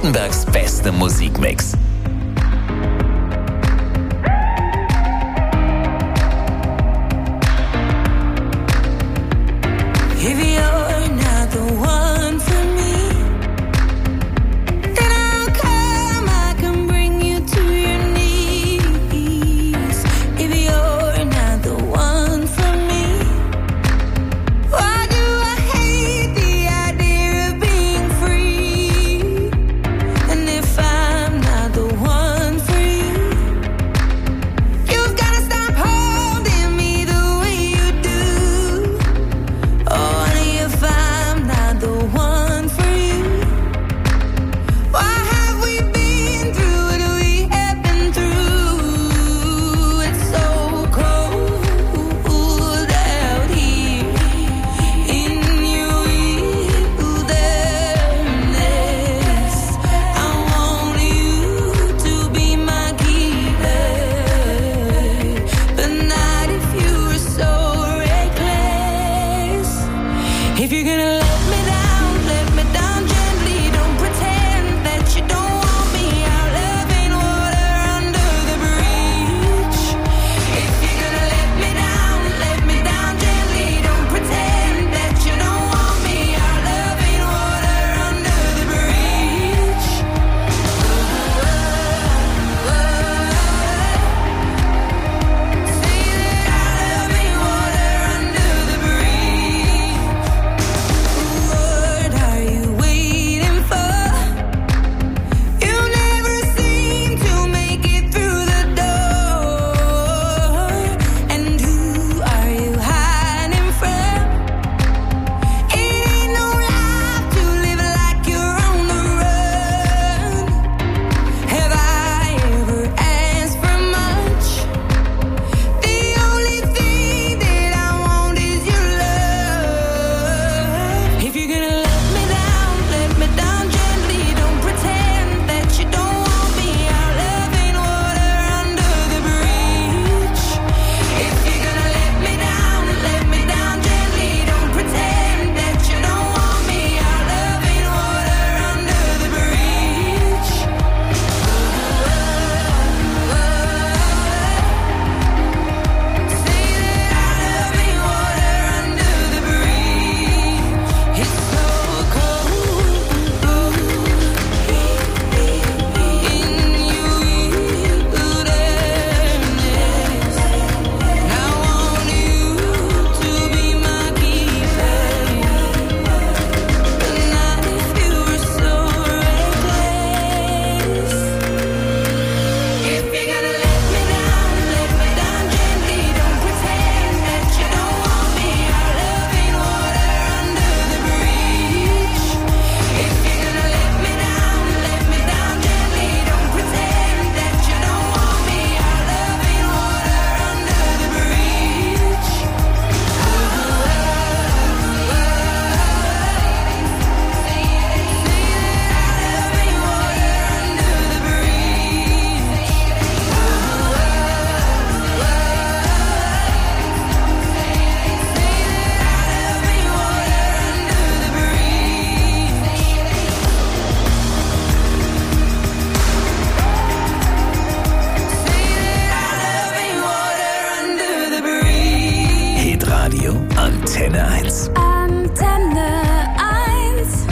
Baden-Württembergs beste Musikmix. Antenne 1. Antenne 1.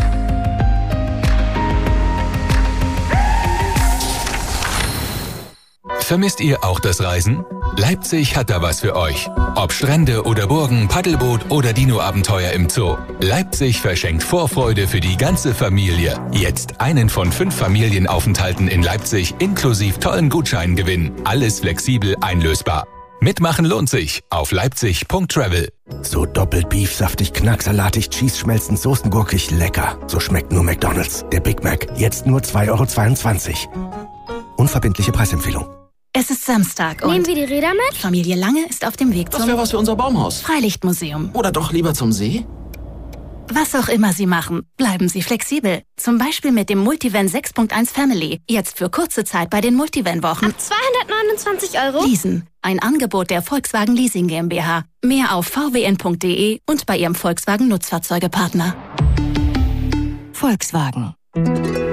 Vermisst ihr auch das Reisen? Leipzig hat da was für euch. Ob Strände oder Burgen, Paddelboot oder Dino-Abenteuer im Zoo. Leipzig verschenkt Vorfreude für die ganze Familie. Jetzt einen von 5 Familienaufenthalten in Leipzig inklusive tollen Gutscheinen gewinnen. Alles flexibel einlösbar. Mitmachen lohnt sich auf leipzig.travel. So doppelt beefsaftig, knacksalatig, cheese schmelzend, soßengurkig, lecker. So schmeckt nur McDonald's. Der Big Mac, jetzt nur 2,22 €. Unverbindliche Preisempfehlung. Es ist Samstag und nehmen wir die Räder mit? Familie Lange ist auf dem Weg Das zum wäre was für unser Baumhaus. Freilichtmuseum. Oder doch lieber zum See? Was auch immer Sie machen, bleiben Sie flexibel. Zum Beispiel mit dem Multivan 6.1 Family. Jetzt für kurze Zeit bei den Multivan-Wochen. Ab 229 €? Leasen. Ein Angebot der Volkswagen Leasing GmbH. Mehr auf vwn.de und bei Ihrem Volkswagen Nutzfahrzeugepartner. Volkswagen.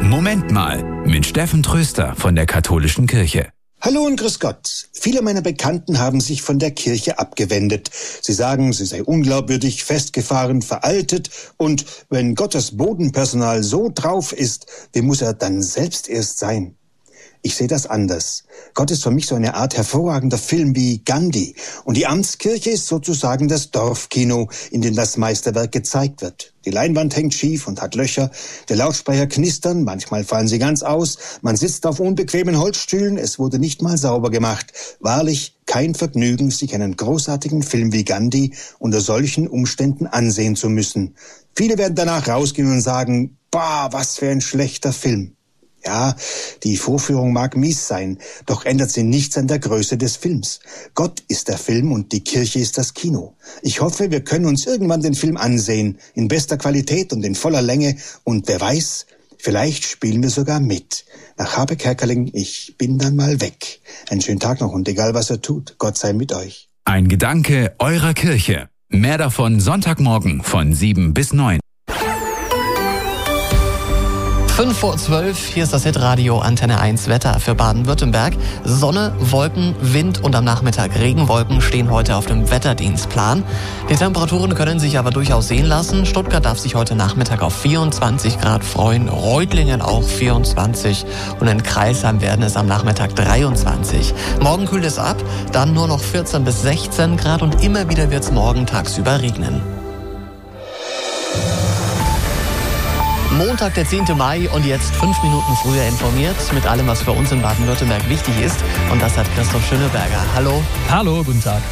Moment mal mit Steffen Tröster von der Katholischen Kirche. Hallo und grüß Gott. Viele meiner Bekannten haben sich von der Kirche abgewendet. Sie sagen, sie sei unglaubwürdig, festgefahren, veraltet und wenn Gottes Bodenpersonal so drauf ist, wie muss er dann selbst erst sein? Ich sehe das anders. Gott ist für mich so eine Art hervorragender Film wie Gandhi. Und die Amtskirche ist sozusagen das Dorfkino, in dem das Meisterwerk gezeigt wird. Die Leinwand hängt schief und hat Löcher, die Lautsprecher knistern, manchmal fallen sie ganz aus, man sitzt auf unbequemen Holzstühlen, es wurde nicht mal sauber gemacht. Wahrlich kein Vergnügen, sich einen großartigen Film wie Gandhi unter solchen Umständen ansehen zu müssen. Viele werden danach rausgehen und sagen, boah, was für ein schlechter Film. Ja, die Vorführung mag mies sein, doch ändert sie nichts an der Größe des Films. Gott ist der Film und die Kirche ist das Kino. Ich hoffe, wir können uns irgendwann den Film ansehen, in bester Qualität und in voller Länge. Und wer weiß, vielleicht spielen wir sogar mit. Nach Habe-Kerkeling, ich bin dann mal weg. Einen schönen Tag noch und egal was er tut, Gott sei mit euch. Ein Gedanke eurer Kirche. Mehr davon Sonntagmorgen von 7 bis 9. 5:12, hier ist das Hitradio Antenne 1 Wetter für Baden-Württemberg. Sonne, Wolken, Wind und am Nachmittag Regenwolken stehen heute auf dem Wetterdienstplan. Die Temperaturen können sich aber durchaus sehen lassen. Stuttgart darf sich heute Nachmittag auf 24 Grad freuen, Reutlingen auch 24 und in Crailsheim werden es am Nachmittag 23. Morgen kühlt es ab, dann nur noch 14 bis 16 Grad und immer wieder wird es morgen tagsüber regnen. Montag, der 10. Mai und jetzt 5 Minuten früher informiert mit allem, was für uns in Baden-Württemberg wichtig ist. Und das hat Christoph Schöneberger. Hallo. Hallo, guten Tag.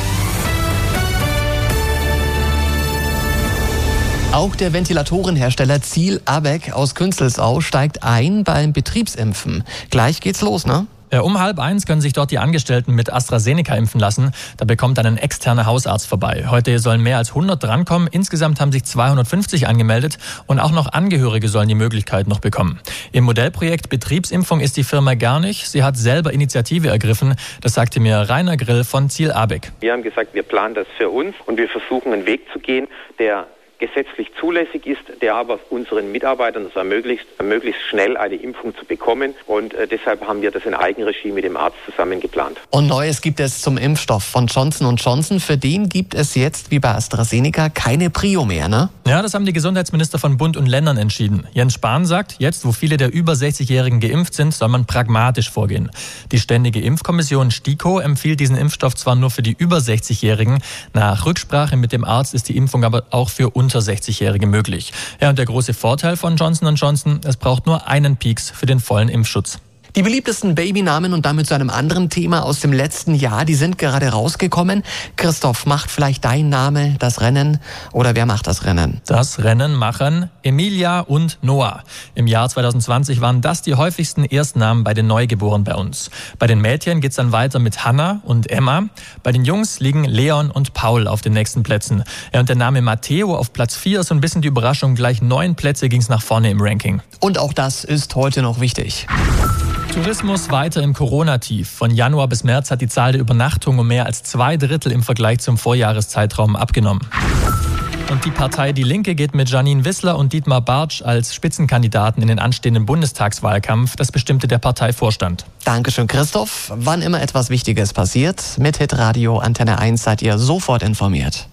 Auch der Ventilatorenhersteller Ziel ABEC aus Künzelsau steigt ein beim Betriebsimpfen. Gleich geht's los, ne? Ja, um 12:30 können sich dort die Angestellten mit AstraZeneca impfen lassen. Da bekommt dann ein externer Hausarzt vorbei. Heute sollen mehr als 100 drankommen. Insgesamt haben sich 250 angemeldet und auch noch Angehörige sollen die Möglichkeit noch bekommen. Im Modellprojekt Betriebsimpfung ist die Firma gar nicht. Sie hat selber Initiative ergriffen. Das sagte mir Rainer Grill von Ziel ABEC. Wir haben gesagt, wir planen das für uns und wir versuchen einen Weg zu gehen, der gesetzlich zulässig ist, der aber unseren Mitarbeitern es ermöglicht, möglichst schnell eine Impfung zu bekommen. Und deshalb haben wir das in Eigenregie mit dem Arzt zusammen geplant. Und Neues gibt es zum Impfstoff von Johnson & Johnson. Für den gibt es jetzt, wie bei AstraZeneca, keine Prio mehr, ne? Ja, das haben die Gesundheitsminister von Bund und Ländern entschieden. Jens Spahn sagt, jetzt, wo viele der über 60-Jährigen geimpft sind, soll man pragmatisch vorgehen. Die Ständige Impfkommission STIKO empfiehlt diesen Impfstoff zwar nur für die über 60-Jährigen. Nach Rücksprache mit dem Arzt ist die Impfung aber auch für unter 60-Jährige möglich. Ja, und der große Vorteil von Johnson & Johnson, es braucht nur einen Pieks für den vollen Impfschutz. Die beliebtesten Babynamen und damit zu einem anderen Thema aus dem letzten Jahr, die sind gerade rausgekommen. Christoph, macht vielleicht dein Name das Rennen oder wer macht das Rennen? Das Rennen machen Emilia und Noah. Im Jahr 2020 waren das die häufigsten Erstnamen bei den Neugeborenen bei uns. Bei den Mädchen geht's dann weiter mit Hannah und Emma. Bei den Jungs liegen Leon und Paul auf den nächsten Plätzen. Ja, und der Name Matteo auf Platz 4 ist so ein bisschen die Überraschung. Gleich 9 Plätze ging's nach vorne im Ranking. Und auch das ist heute noch wichtig. Tourismus weiter im Corona-Tief. Von Januar bis März hat die Zahl der Übernachtungen um mehr als 2/3 im Vergleich zum Vorjahreszeitraum abgenommen. Und die Partei Die Linke geht mit Janine Wissler und Dietmar Bartsch als Spitzenkandidaten in den anstehenden Bundestagswahlkampf. Das bestimmte der Parteivorstand. Dankeschön, Christoph. Wann immer etwas Wichtiges passiert, mit Hitradio Antenne 1 seid ihr sofort informiert.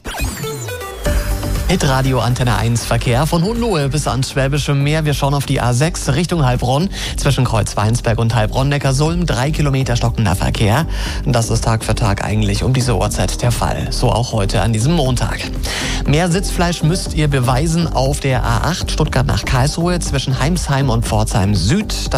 Hitradio Antenne 1 Verkehr von Hohenlohe bis ans Schwäbische Meer. Wir schauen auf die A6 Richtung Heilbronn. Zwischen Kreuzweinsberg und Heilbronn-Neckarsulm 3 Kilometer stockender Verkehr. Das ist Tag für Tag eigentlich um diese Uhrzeit der Fall. So auch heute an diesem Montag. Mehr Sitzfleisch müsst ihr beweisen auf der A8 Stuttgart nach Karlsruhe zwischen Heimsheim und Pforzheim Süd.